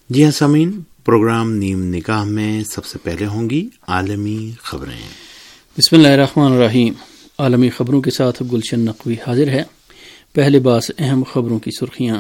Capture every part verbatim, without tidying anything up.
جی ہاں سامعین، program name نگاہ میں سب سے پہلے ہوں گی عالمی خبریں۔ بسم اللہ الرحمن الرحیم۔ عالمی خبروں کے ساتھ گلشن نقوی حاضر ہے۔ پہلے باس اہم خبروں کی سرخیاں۔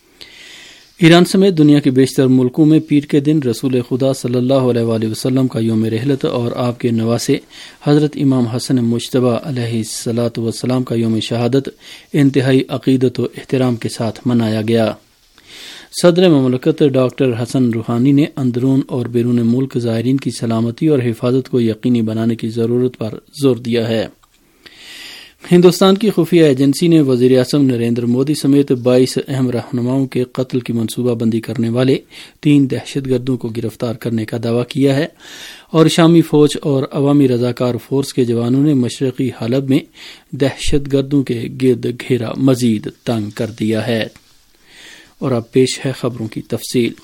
ایران سمیت دنیا کے بیشتر ملکوں میں پیر کے دن رسول خدا صلی اللہ علیہ وآلہ وسلم کا یوم رحلت اور آپ کے نواسے حضرت امام حسن مجتبی علیہ الصلاۃ والسلام کا یوم شہادت انتہائی عقیدت و احترام کے ساتھ منایا گیا۔ صدر مملکت ڈاکٹر حسن روحانی نے اندرون اور بیرون ملک زائرین کی سلامتی اور حفاظت کو یقینی بنانے کی ضرورت پر زور دیا ہے۔ ہندوستان کی خفیہ ایجنسی نے وزیر اعظم نریندر مودی سمیت بائیس اہم رہنماؤں کے قتل کی منصوبہ بندی کرنے والے تین دہشت گردوں کو گرفتار کرنے کا دعویٰ کیا ہے، اور شامی فوج اور عوامی رضاکار فورس کے جوانوں نے مشرقی حلب میں دہشت گردوں کے گرد گھیرا مزید تنگ کر دیا ہے۔ اور اب پیش ہے خبروں کی تفصیل۔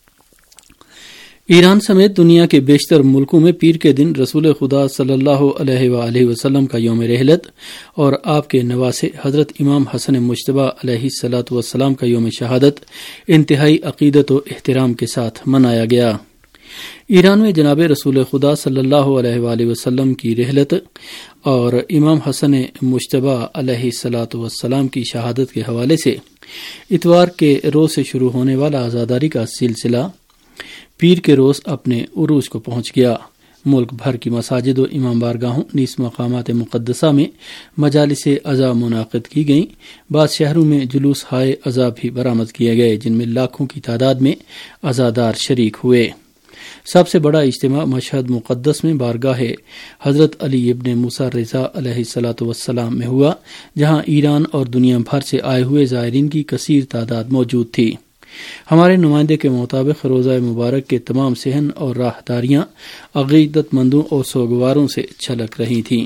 ایران سمیت دنیا کے بیشتر ملکوں میں پیر کے دن رسول خدا صلی اللہ علیہ وآلہ وسلم کا یوم رحلت اور آپ کے نواسے حضرت امام حسن مجتبی علیہ الصلاۃ والسلام کا یوم شہادت انتہائی عقیدت و احترام کے ساتھ منایا گیا۔ ایران میں جناب رسول خدا صلی اللہ علیہ وآلہ وسلم کی رحلت اور امام حسن مجتبی علیہ الصلاۃ والسلام کی شہادت کے حوالے سے اتوار کے روز سے شروع ہونے والا عزاداری کا سلسلہ پیر کے روز اپنے عروج کو پہنچ گیا۔ ملک بھر کی مساجد و امام بارگاہوں نیز مقامات مقدسہ میں مجالس عزا منعقد کی گئیں۔ بعض شہروں میں جلوس ہائے عزا بھی برآمد کیے گئے، جن میں لاکھوں کی تعداد میں عزادار شریک ہوئے۔ سب سے بڑا اجتماع مشہد مقدس میں بارگاہ حضرت علی ابن موسیٰ رضا علیہ الصلاۃ والسلام میں ہوا، جہاں ایران اور دنیا بھر سے آئے ہوئے زائرین کی کثیر تعداد موجود تھی۔ ہمارے نمائندے کے مطابق روزہ مبارک کے تمام صحن اور راہداریاں عقیدت مندوں اور سوگواروں سے چھلک رہی تھیں۔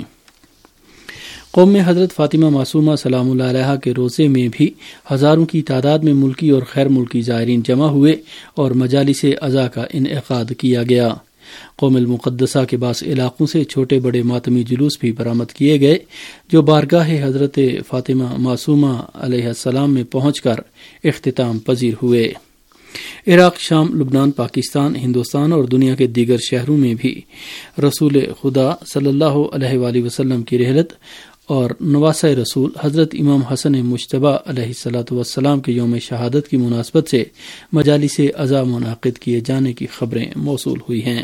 قوم میں حضرت فاطمہ معصومہ سلام اللہ علیہا کے روزے میں بھی ہزاروں کی تعداد میں ملکی اور غیر ملکی زائرین جمع ہوئے اور مجالس عزا کا انعقاد کیا گیا۔ قوم المقدسہ کے بعض علاقوں سے چھوٹے بڑے ماتمی جلوس بھی برآمد کیے گئے، جو بارگاہ حضرت فاطمہ معصومہ علیہ السلام میں پہنچ کر اختتام پذیر ہوئے۔ عراق، شام، لبنان، پاکستان، ہندوستان اور دنیا کے دیگر شہروں میں بھی رسول خدا صلی اللہ علیہ وآلہ وسلم کی رحلت اور نواسہ رسول حضرت امام حسن مجتبی علیہ الصلاۃ والسلام کے یوم شہادت کی مناسبت سے مجالس عزا منعقد کیے جانے کی خبریں موصول ہوئی ہیں۔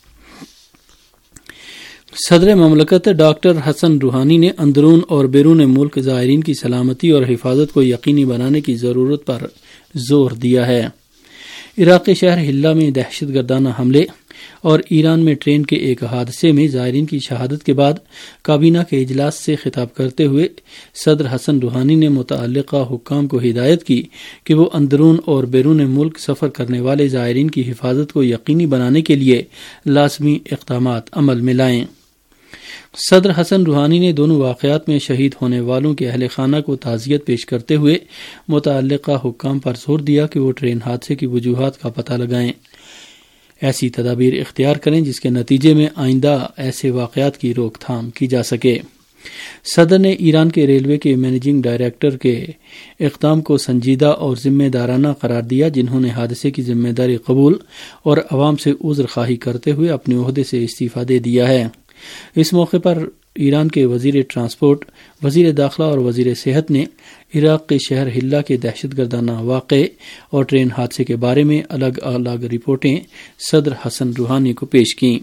صدر مملکت ڈاکٹر حسن روحانی نے اندرون اور بیرون ملک زائرین کی سلامتی اور حفاظت کو یقینی بنانے کی ضرورت پر زور دیا ہے۔ عراق کے شہر حلہ میں دہشت گردانہ حملے اور ایران میں ٹرین کے ایک حادثے میں زائرین کی شہادت کے بعد کابینہ کے اجلاس سے خطاب کرتے ہوئے صدر حسن روحانی نے متعلقہ حکام کو ہدایت کی کہ وہ اندرون اور بیرون ملک سفر کرنے والے زائرین کی حفاظت کو یقینی بنانے کے لیے لازمی اقدامات عمل میں لائیں۔ صدر حسن روحانی نے دونوں واقعات میں شہید ہونے والوں کے اہل خانہ کو تعزیت پیش کرتے ہوئے متعلقہ حکام پر زور دیا کہ وہ ٹرین حادثے کی وجوہات کا پتہ لگائیں، ایسی تدابیر اختیار کریں جس کے نتیجے میں آئندہ ایسے واقعات کی روک تھام کی جا سکے۔ صدر نے ایران کے ریلوے کے مینیجنگ ڈائریکٹر کے اقدام کو سنجیدہ اور ذمہ دارانہ قرار دیا، جنہوں نے حادثے کی ذمہ داری قبول اور عوام سے عذر خواہی کرتے ہوئے اپنے عہدے سے استعفیٰ دے دیا ہے۔ اس موقع پر ایران کے وزیر ٹرانسپورٹ، وزیر داخلہ اور وزیر صحت نے عراق کے شہر حلہ کے دہشت گردانہ واقعے اور ٹرین حادثے کے بارے میں الگ الگ رپورٹیں صدر حسن روحانی کو پیش کیں۔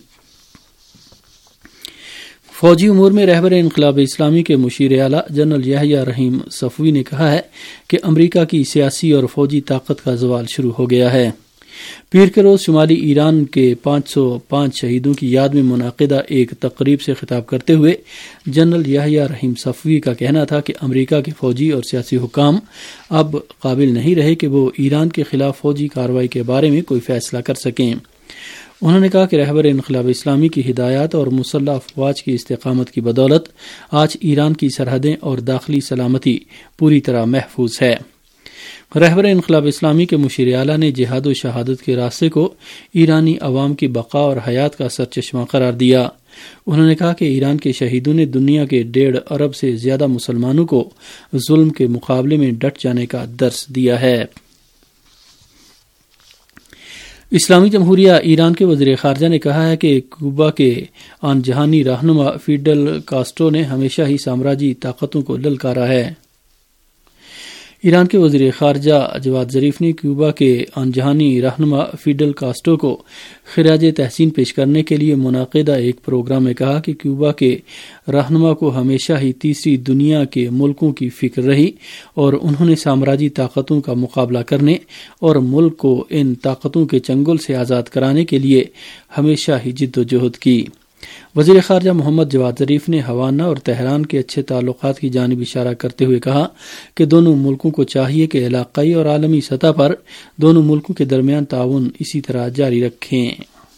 فوجی امور میں رہبر انقلاب اسلامی کے مشیر اعلیٰ جنرل یحییٰ رحیم صفوی نے کہا ہے کہ امریکہ کی سیاسی اور فوجی طاقت کا زوال شروع ہو گیا ہے۔ پیر کے روز شمالی ایران کے پانچ سو پانچ شہیدوں کی یاد میں منعقدہ ایک تقریب سے خطاب کرتے ہوئے جنرل یحییٰ رحیم صفوی کا کہنا تھا کہ امریکہ کے فوجی اور سیاسی حکام اب قابل نہیں رہے کہ وہ ایران کے خلاف فوجی کارروائی کے بارے میں کوئی فیصلہ کر سکیں۔ انہوں نے کہا کہ رہبر انقلاب اسلامی کی ہدایات اور مسلح افواج کی استقامت کی بدولت آج ایران کی سرحدیں اور داخلی سلامتی پوری طرح محفوظ ہے۔ رہبر انقلاب اسلامی کے مشیر اعلیٰ نے جہاد و شہادت کے راستے کو ایرانی عوام کی بقا اور حیات کا سرچشمہ قرار دیا۔ انہوں نے کہا کہ ایران کے شہیدوں نے دنیا کے ڈیڑھ ارب سے زیادہ مسلمانوں کو ظلم کے مقابلے میں ڈٹ جانے کا درس دیا ہے۔ اسلامی جمہوریہ ایران کے وزیر خارجہ نے کہا ہے کہ کیوبا کے آن جہانی رہنما فیڈل کاسٹرو نے ہمیشہ ہی سامراجی طاقتوں کو للکارا ہے۔ ایران کے وزیر خارجہ جواد ظریف نے کیوبا کے آن جہانی رہنما فیڈل کاسٹرو کو خراج تحسین پیش کرنے کے لیے منعقدہ ایک پروگرام میں کہا کہ کیوبا کے رہنما کو ہمیشہ ہی تیسری دنیا کے ملکوں کی فکر رہی اور انہوں نے سامراجی طاقتوں کا مقابلہ کرنے اور ملک کو ان طاقتوں کے چنگل سے آزاد کرانے کے لیے ہمیشہ ہی جد و جہد کی۔ وزیر خارجہ محمد جواد ظریف نے ہوانہ اور تہران کے اچھے تعلقات کی جانب اشارہ کرتے ہوئے کہا کہ دونوں ملکوں کو چاہیے کہ علاقائی اور عالمی سطح پر دونوں ملکوں کے درمیان تعاون اسی طرح جاری رکھیں۔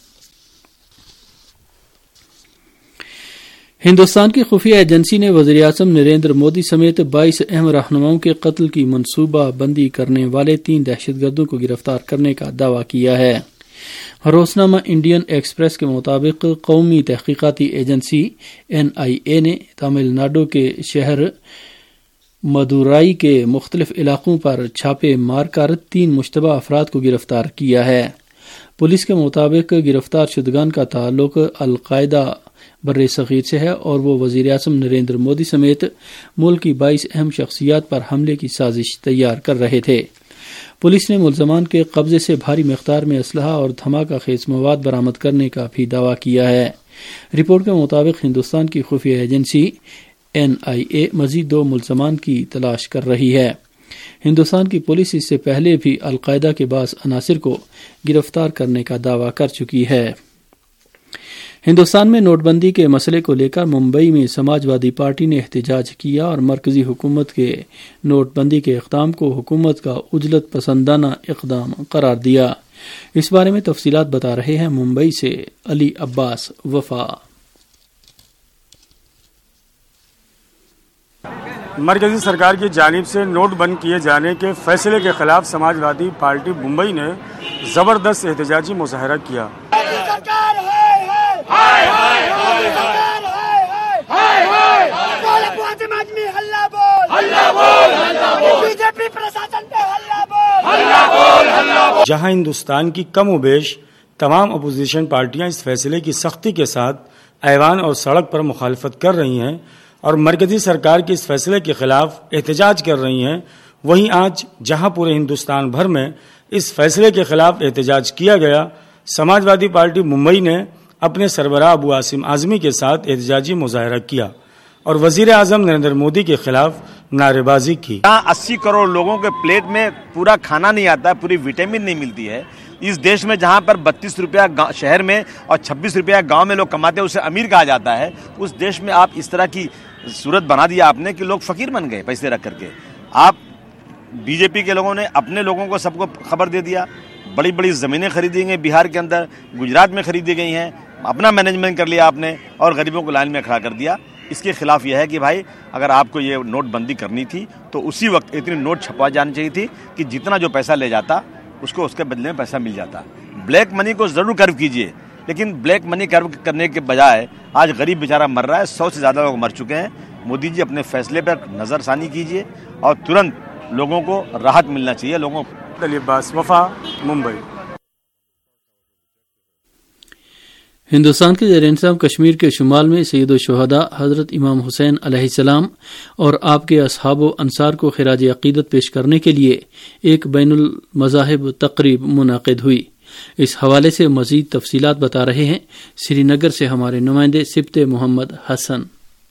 ہندوستان کی خفیہ ایجنسی نے وزیر اعظم نریندر مودی سمیت بائیس اہم رہنماؤں کے قتل کی منصوبہ بندی کرنے والے تین دہشت گردوں کو گرفتار کرنے کا دعویٰ کیا ہے۔ روزنامہ انڈین ایکسپریس کے مطابق قومی تحقیقاتی ایجنسی این آئی اے نے تامل ناڈو کے شہر مدورائی کے مختلف علاقوں پر چھاپے مار کر تین مشتبہ افراد کو گرفتار کیا ہے۔ پولیس کے مطابق گرفتار شدگان کا تعلق القاعدہ بر صغیر سے ہے اور وہ وزیر اعظم نریندر مودی سمیت ملک کی بائیس اہم شخصیات پر حملے کی سازش تیار کر رہے تھے۔ پولیس نے ملزمان کے قبضے سے بھاری مقدار میں اسلحہ اور دھماکہ خیز مواد برآمد کرنے کا بھی دعویٰ کیا ہے۔ رپورٹ کے مطابق ہندوستان کی خفیہ ایجنسی این آئی اے مزید دو ملزمان کی تلاش کر رہی ہے۔ ہندوستان کی پولیس اس سے پہلے بھی القاعدہ کے بعض عناصر کو گرفتار کرنے کا دعویٰ کر چکی ہے۔ ہندوستان میں نوٹ بندی کے مسئلے کو لے کر ممبئی میں سماج وادی پارٹی نے احتجاج کیا اور مرکزی حکومت کے نوٹ بندی کے اقدام کو حکومت کا عجلت پسندانہ اقدام قرار دیا۔ اس بارے میں تفصیلات بتا رہے ہیں ممبئی سے علی عباس وفا۔ مرکزی سرکار کی جانب سے نوٹ بند کیے جانے کے فیصلے کے خلاف سماج وادی پارٹی ممبئی نے زبردست احتجاجی مظاہرہ کیا۔ جہاں ہندوستان کی کم و بیش تمام اپوزیشن پارٹیاں اس فیصلے کی سختی کے ساتھ ایوان اور سڑک پر مخالفت کر رہی ہیں اور مرکزی سرکار کے اس فیصلے کے خلاف احتجاج کر رہی ہیں، وہیں آج جہاں پورے ہندوستان بھر میں اس فیصلے کے خلاف احتجاج کیا گیا، سماج وادی پارٹی ممبئی نے اپنے سربراہ ابو عاصم اعظمی کے ساتھ احتجاجی مظاہرہ کیا اور وزیر اعظم نریندر مودی کے خلاف نعرے بازی کی۔ یہاں اسی کروڑ لوگوں کے پلیٹ میں پورا کھانا نہیں آتا ہے، پوری وٹامن نہیں ملتی ہے۔ اس دیش میں جہاں پر بتیس روپیہ شہر میں اور چھبیس روپیہ گاؤں میں لوگ کماتے ہیں، اسے امیر کہا جاتا ہے، اس دیش میں آپ اس طرح کی صورت بنا دیا آپ نے کہ لوگ فقیر بن گئے پیسے رکھ کر کے۔ آپ بی جے پی کے لوگوں نے اپنے لوگوں کو سب کو خبر دے دیا، بڑی بڑی زمینیں خریدی گئی بہار کے اندر، گجرات میں خریدی گئی ہیں، اپنا مینجمنٹ کر لیا آپ نے اور غریبوں کو لائن میں کھڑا کر دیا۔ اس کے خلاف یہ ہے کہ بھائی اگر آپ کو یہ نوٹ بندی کرنی تھی تو اسی وقت اتنی نوٹ چھپا جانی چاہیے تھی کہ جتنا جو پیسہ لے جاتا اس کو اس کے بدلے میں پیسہ مل جاتا۔ بلیک منی کو ضرور کرو کیجئے، لیکن بلیک منی کرو کرنے کے بجائے آج غریب بیچارہ مر رہا ہے، سو سے زیادہ لوگ مر چکے ہیں۔ مودی جی اپنے فیصلے پر نظر ثانی کیجئے اور ترنت لوگوں کو راحت ملنا چاہیے۔ لوگوں علی عباس وفا، ممبئی۔ ہندوستان کے زیر انتظام کشمیر کے شمال میں سید الشہداء حضرت امام حسین علیہ السلام اور آپ کے اصحاب و انصار کو خراج عقیدت پیش کرنے کے لیے ایک بین المذاہب تقریب منعقد ہوئی۔ اس حوالے سے مزید تفصیلات بتا رہے ہیں سری نگر سے ہمارے نمائندے سبت محمد حسن۔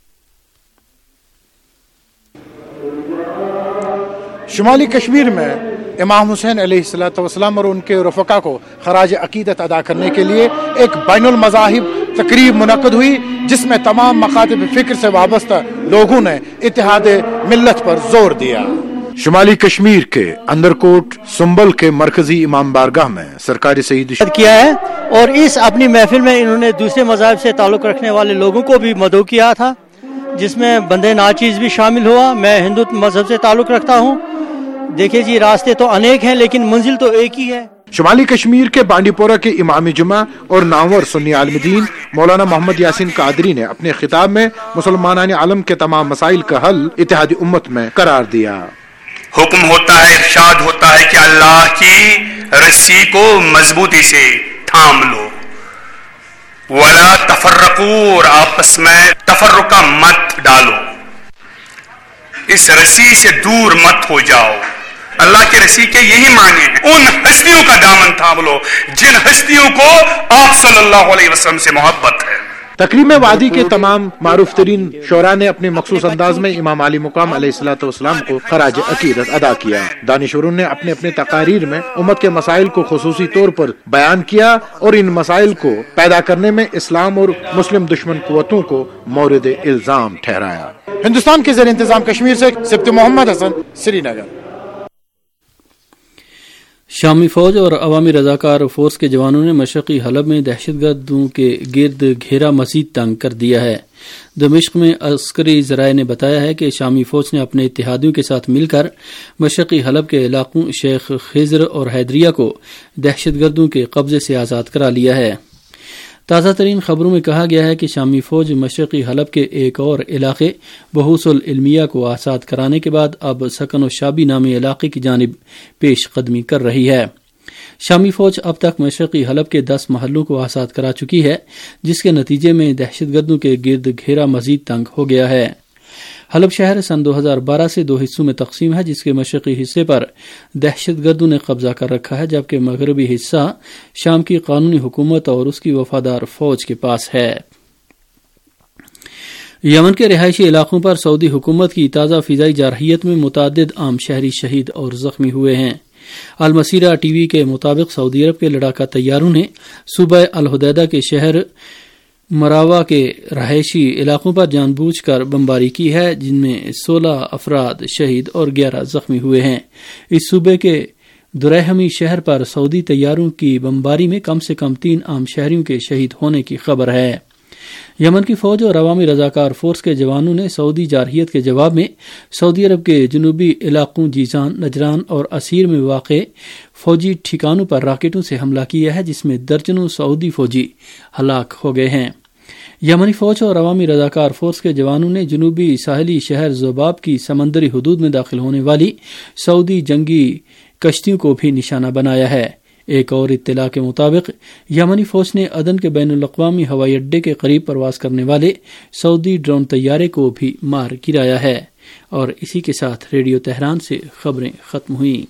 شمالی کشمیر میں امام حسین علیہ الصلوۃ والسلام اور ان کے رفقا کو خراج عقیدت ادا کرنے کے لیے ایک بین المذاہب تقریب منعقد ہوئی، جس میں تمام مکاتب فکر سے وابستہ لوگوں نے اتحاد ملت پر زور دیا۔ شمالی کشمیر کے اندرکوٹ سنبل کے مرکزی امام بارگاہ میں سرکاری سید کیا ہے اور اس اپنی محفل میں انہوں نے دوسرے مذاہب سے تعلق رکھنے والے لوگوں کو بھی مدعو کیا تھا، جس میں بندے ناچیز بھی شامل ہوا۔ میں ہندو مذہب سے تعلق رکھتا ہوں، دیکھیں جی راستے تو انیک ہیں لیکن منزل تو ایک ہی ہے۔ شمالی کشمیر کے بانڈی پورہ کے امام جمعہ اور نامور سنی عالم دین مولانا محمد یاسین قادری نے اپنے خطاب میں مسلمانان عالم کے تمام مسائل کا حل اتحاد امت میں قرار دیا۔ حکم ہوتا ہے، ارشاد ہوتا ہے کہ اللہ کی رسی کو مضبوطی سے تھام لو، ولا تفرقوا، اور آپس میں تفرقہ مت ڈالو، اس رسی سے دور مت ہو جاؤ۔ اللہ کی رسی کے یہی معنی ہیں، ان ہستیوں کا دامن تھام لو جن ہستیوں کو آپ صلی اللہ علیہ وسلم سے محبت ہے۔ تقریب میں وادی کے تمام معروف ترین شعراء نے اپنے مخصوص انداز میں امام علی مقام علیہ الصلوۃ والسلام کو خراج عقیدت ادا کیا۔ دانشوروں نے اپنے اپنے تقاریر میں امت کے مسائل کو خصوصی طور پر بیان کیا اور ان مسائل کو پیدا کرنے میں اسلام اور مسلم دشمن قوتوں کو مورد الزام ٹھہرایا۔ ہندوستان کے زیر انتظام کشمیر سے سبت محمد حسن، سری نگر۔ شامی فوج اور عوامی رضاکار فورس کے جوانوں نے مشرقی حلب میں دہشت گردوں کے گرد گھیرا مزید تنگ کر دیا ہے۔ دمشق میں عسکری ذرائع نے بتایا ہے کہ شامی فوج نے اپنے اتحادیوں کے ساتھ مل کر مشرقی حلب کے علاقوں شیخ خضر اور حیدریہ کو دہشت گردوں کے قبضے سے آزاد کرا لیا ہے۔ تازہ ترین خبروں میں کہا گیا ہے کہ شامی فوج مشرقی حلب کے ایک اور علاقے بحوث العلمیہ کو آزاد کرانے کے بعد اب سکن و شابی نامی علاقے کی جانب پیش قدمی کر رہی ہے۔ شامی فوج اب تک مشرقی حلب کے دس محلوں کو آزاد کرا چکی ہے، جس کے نتیجے میں دہشت گردوں کے گرد گھیرا مزید تنگ ہو گیا ہے۔ حلب شہر سن دو ہزار بارہ سے دو حصوں میں تقسیم ہے، جس کے مشرقی حصے پر دہشت گردوں نے قبضہ کر رکھا ہے، جبکہ مغربی حصہ شام کی قانونی حکومت اور اس کی وفادار فوج کے پاس ہے۔ یمن کے رہائشی علاقوں پر سعودی حکومت کی تازہ فضائی جارحیت میں متعدد عام شہری شہید اور زخمی ہوئے ہیں۔ المسیرہ ٹی وی کے مطابق سعودی عرب کے لڑاکا طیاروں نے صوبہ الحدیدہ کے شہر مراوا کے رہائشی علاقوں پر جان بوجھ کر بمباری کی ہے، جن میں سولہ افراد شہید اور گیارہ زخمی ہوئے ہیں۔ اس صوبے کے درہمی شہر پر سعودی طیاروں کی بمباری میں کم سے کم تین عام شہریوں کے شہید ہونے کی خبر ہے۔ یمن کی فوج اور عوامی رضاکار فورس کے جوانوں نے سعودی جارحیت کے جواب میں سعودی عرب کے جنوبی علاقوں جیزان، نجران اور اسیر میں واقع فوجی ٹھکانوں پر راکٹوں سے حملہ کیا ہے، جس میں درجنوں سعودی فوجی ہلاک ہو گئے ہیں۔ یمنی فوج اور عوامی رضاکار فورس کے جوانوں نے جنوبی ساحلی شہر زوباب کی سمندری حدود میں داخل ہونے والی سعودی جنگی کشتیوں کو بھی نشانہ بنایا ہے۔ ایک اور اطلاع کے مطابق یمنی فوج نے عدن کے بین الاقوامی ہوائی اڈے کے قریب پرواز کرنے والے سعودی ڈرون طیارے کو بھی مار گرایا ہے۔ اور اسی کے ساتھ ریڈیو تہران سے خبریں ختم ہوئیں۔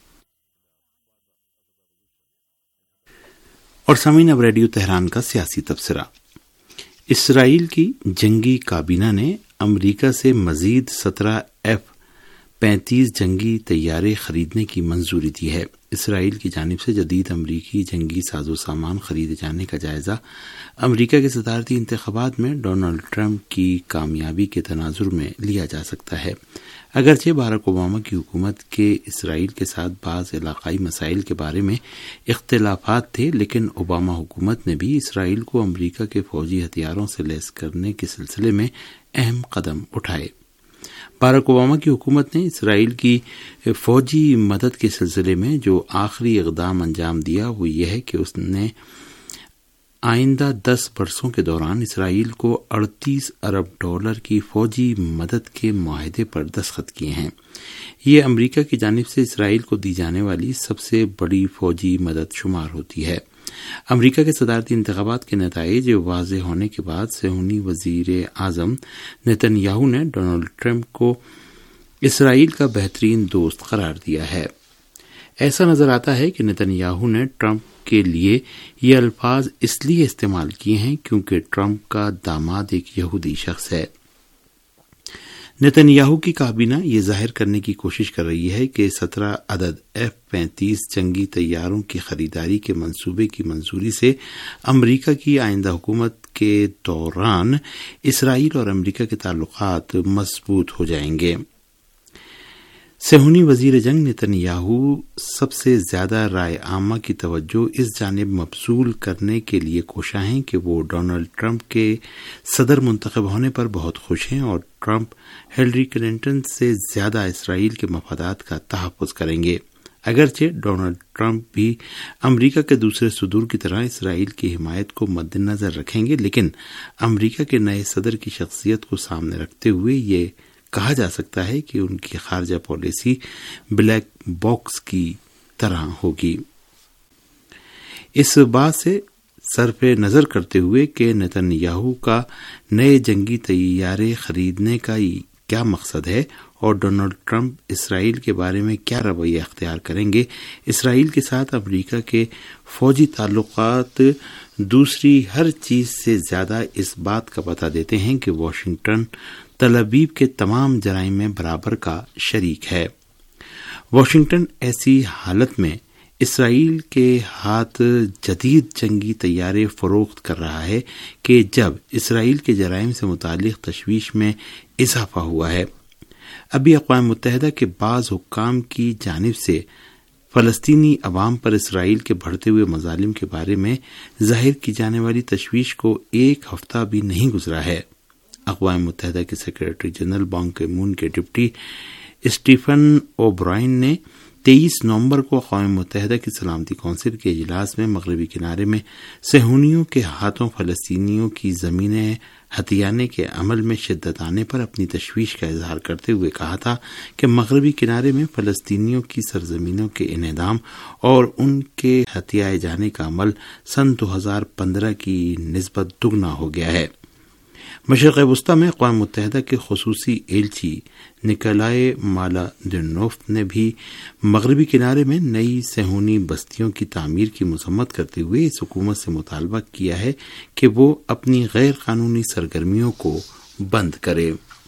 اور سامعین، اب ریڈیو تہران کا سیاسی تبصرہ۔ اسرائیل کی جنگی کابینہ نے امریکہ سے مزید سترہ ایف پینتیس جنگی طیارے خریدنے کی منظوری دی ہے۔ اسرائیل کی جانب سے جدید امریکی جنگی ساز و سامان خریدے جانے کا جائزہ امریکہ کے صدارتی انتخابات میں ڈونلڈ ٹرمپ کی کامیابی کے تناظر میں لیا جا سکتا ہے۔ اگرچہ باراک اوباما کی حکومت کے اسرائیل کے ساتھ بعض علاقائی مسائل کے بارے میں اختلافات تھے، لیکن اوباما حکومت نے بھی اسرائیل کو امریکہ کے فوجی ہتھیاروں سے لیس کرنے کے سلسلے میں اہم قدم اٹھائے۔ باراک اوباما کی حکومت نے اسرائیل کی فوجی مدد کے سلسلے میں جو آخری اقدام انجام دیا وہ یہ ہے کہ اس نے آئندہ دس برسوں کے دوران اسرائیل کو اڑتیس ارب ڈالر کی فوجی مدد کے معاہدے پر دستخط کیے ہیں۔ یہ امریکہ کی جانب سے اسرائیل کو دی جانے والی سب سے بڑی فوجی مدد شمار ہوتی ہے۔ امریکہ کے صدارتی انتخابات کے نتائج واضح ہونے کے بعد صہیونی وزیر اعظم نیتن یاہو نے ڈونلڈ ٹرمپ کو اسرائیل کا بہترین دوست قرار دیا ہے۔ ایسا نظر آتا ہے کہ نیتن یاہو نے ٹرمپ کے لیے یہ الفاظ اس لیے استعمال کیے ہیں کیونکہ ٹرمپ کا داماد ایک یہودی شخص ہے۔ نیتن یاہو کی کابینہ یہ ظاہر کرنے کی کوشش کر رہی ہے کہ سترہ عدد ایف پینتیس جنگی طیاروں کی خریداری کے منصوبے کی منظوری سے امریکہ کی آئندہ حکومت کے دوران اسرائیل اور امریکہ کے تعلقات مضبوط ہو جائیں گے۔ صہیونی وزیر جنگ نیتن یاہو سب سے زیادہ رائے عامہ کی توجہ اس جانب مبذول کرنے کے لیے کوشاں ہیں کہ وہ ڈونلڈ ٹرمپ کے صدر منتخب ہونے پر بہت خوش ہیں اور ٹرمپ ہلری کلنٹن سے زیادہ اسرائیل کے مفادات کا تحفظ کریں گے۔ اگرچہ ڈونلڈ ٹرمپ بھی امریکہ کے دوسرے صدور کی طرح اسرائیل کی حمایت کو مد نظر رکھیں گے، لیکن امریکہ کے نئے صدر کی شخصیت کو سامنے رکھتے ہوئے یہ کہا جا سکتا ہے کہ ان کی خارجہ پالیسی بلیک باکس کی طرح ہوگی۔ اس بات سے صرف نظر کرتے ہوئے کہ نیتن یاہو کا نئے جنگی طیارے خریدنے کا کیا مقصد ہے اور ڈونلڈ ٹرمپ اسرائیل کے بارے میں کیا رویہ اختیار کریں گے، اسرائیل کے ساتھ امریکہ کے فوجی تعلقات دوسری ہر چیز سے زیادہ اس بات کا پتہ دیتے ہیں کہ واشنگٹن تل ابیب کے تمام جرائم میں برابر کا شریک ہے۔ واشنگٹن ایسی حالت میں اسرائیل کے ہاتھ جدید جنگی طیارے فروخت کر رہا ہے کہ جب اسرائیل کے جرائم سے متعلق تشویش میں اضافہ ہوا ہے۔ ابھی اقوام متحدہ کے بعض حکام کی جانب سے فلسطینی عوام پر اسرائیل کے بڑھتے ہوئے مظالم کے بارے میں ظاہر کی جانے والی تشویش کو ایک ہفتہ بھی نہیں گزرا ہے۔ اقوام متحدہ کے سیکرٹری جنرل بان کی مون کے ڈپٹی اسٹیفن او برائن نے تیئیس نومبر کو اقوام متحدہ کی سلامتی کونسل کے اجلاس میں مغربی کنارے میں صہیونیوں کے ہاتھوں فلسطینیوں کی زمینیں ہتھیانے کے عمل میں شدت آنے پر اپنی تشویش کا اظہار کرتے ہوئے کہا تھا کہ مغربی کنارے میں فلسطینیوں کی سرزمینوں کے انہدام اور ان کے ہتھیائے جانے کا عمل سن دو ہزار پندرہ کی نسبت دگنا ہو گیا ہے۔ مشرق وسطی میں اقوام متحدہ کے خصوصی ایلچی نکولائے مالادینوف نے بھی مغربی کنارے میں نئی صہیونی بستیوں کی تعمیر کی مذمت کرتے ہوئے اس حکومت سے مطالبہ کیا ہے کہ وہ اپنی غیر قانونی سرگرمیوں کو بند کرے۔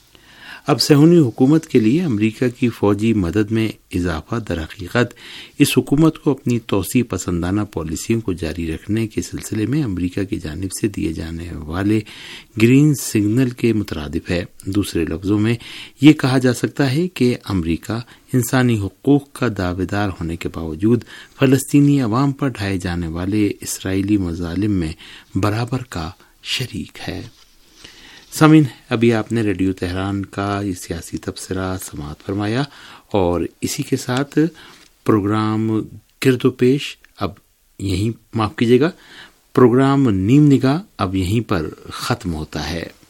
اب صہیونی حکومت کے لیے امریکہ کی فوجی مدد میں اضافہ در حقیقت اس حکومت کو اپنی توسیع پسندانہ پالیسیوں کو جاری رکھنے کے سلسلے میں امریکہ کی جانب سے دیے جانے والے گرین سگنل کے مترادف ہے۔ دوسرے لفظوں میں یہ کہا جا سکتا ہے کہ امریکہ انسانی حقوق کا دعوے دار ہونے کے باوجود فلسطینی عوام پر ڈھائے جانے والے اسرائیلی مظالم میں برابر کا شریک ہے۔ سامعین، ابھی آپ نے ریڈیو تہران کا یہ سیاسی تبصرہ سماعت فرمایا اور اسی کے ساتھ پروگرام گرد و پیش اب یہیں معاف کیجیے گا پروگرام نیم نگاہ اب یہیں پر ختم ہوتا ہے۔